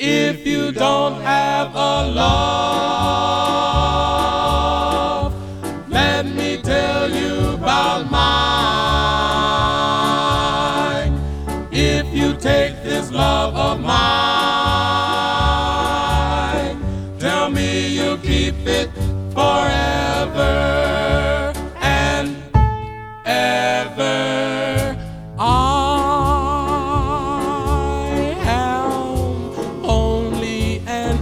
If you don't have a love, let me tell you about mine. If you take this love of mine, tell me you'll keep it forever and ever. I am only an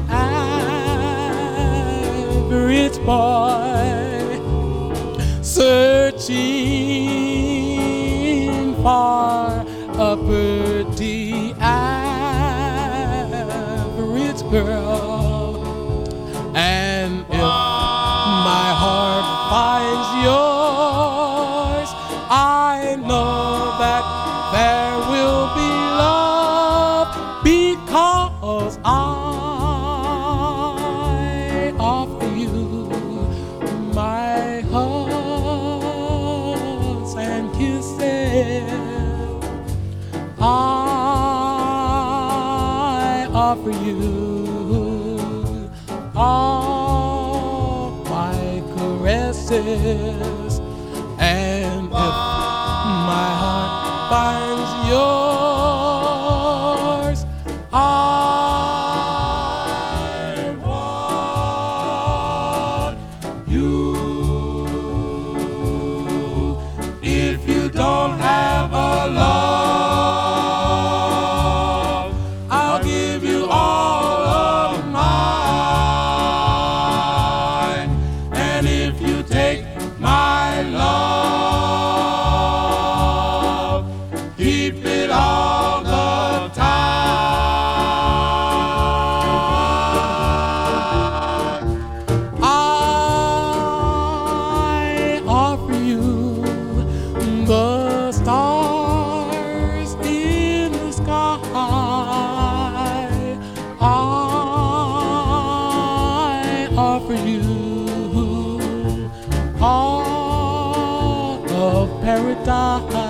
average boy, searching for a pretty average girl. And if my heart finds yours, I know that there will be love, because I offer you my hugs and kisses. I offer you all my caresses, and if my heart finds yours, I want you. If you don't have a love, I'll give you all of mine. And if you take my love, keep it all the time. I offer you the stars in the sky. I offer you all of paradise.